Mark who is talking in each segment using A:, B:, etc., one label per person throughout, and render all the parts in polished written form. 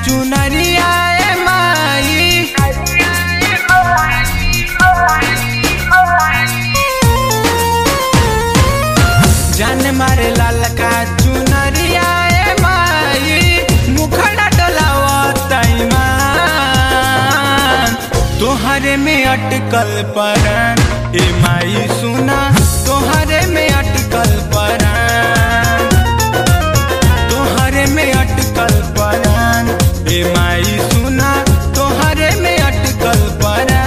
A: चुनरिया ए माई। जान मारे लाल का चुनरिया ए माई, मुखड़ा डोलावत ईमान, तोहरे में अटकल परान ए माई सुना, तोहरे में अटकल परान, तोहरे में अटकल परान ए माई सुना, तोहरे में अटकल परान।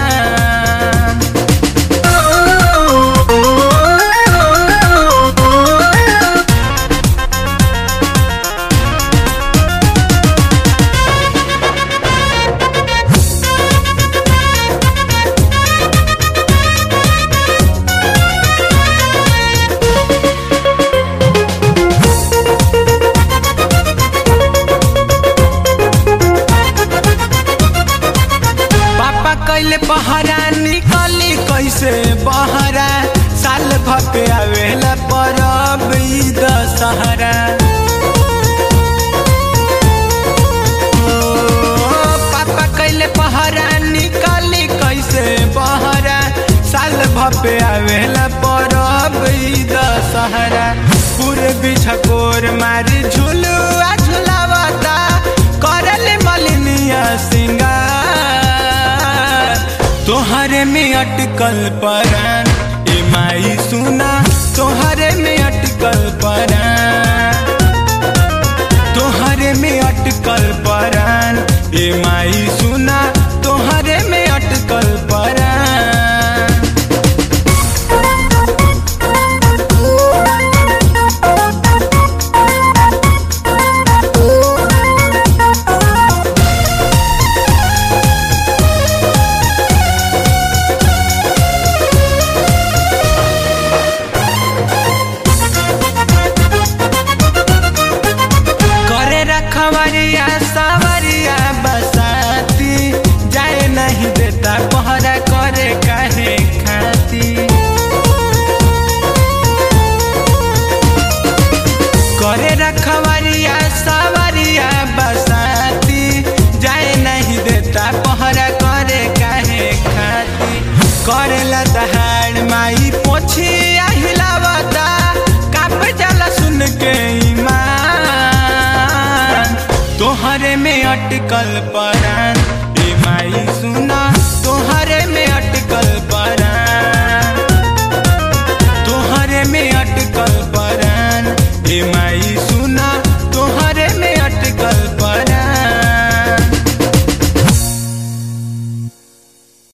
A: कैले बहरा निकली कैसे बहरा, साल भपे आवेला परब ईद दशहरा। पापा कैले बहरा निकली कैसे बहरा, साल भपे आवेला परब ईद दशहरा। पूरे बिछकोर मारी झुलुआ झुलावता, करल मलिनिया सिंगार, तोहरे में अटकल परान ए माई सुना, तोहरे में अटकल परान, तोहरे में अटकल परान ए माई सुना, तोहरे में अटकल परान। खवरिया सवरिया बसाती, जाए नहीं देता पहरा करे काहे खाती, करे रखवरिया सवरिया बसाती, जाए नहीं देता पहरा करे काहे खाती। करेला दहाड़ माई पोछिया हिलावता, काप जाला सुन के ईमान, तोहरे में अटकल परान ए माई सुना, तोहरे में अटकल परान, तोहरे में अटकल परान ए माई।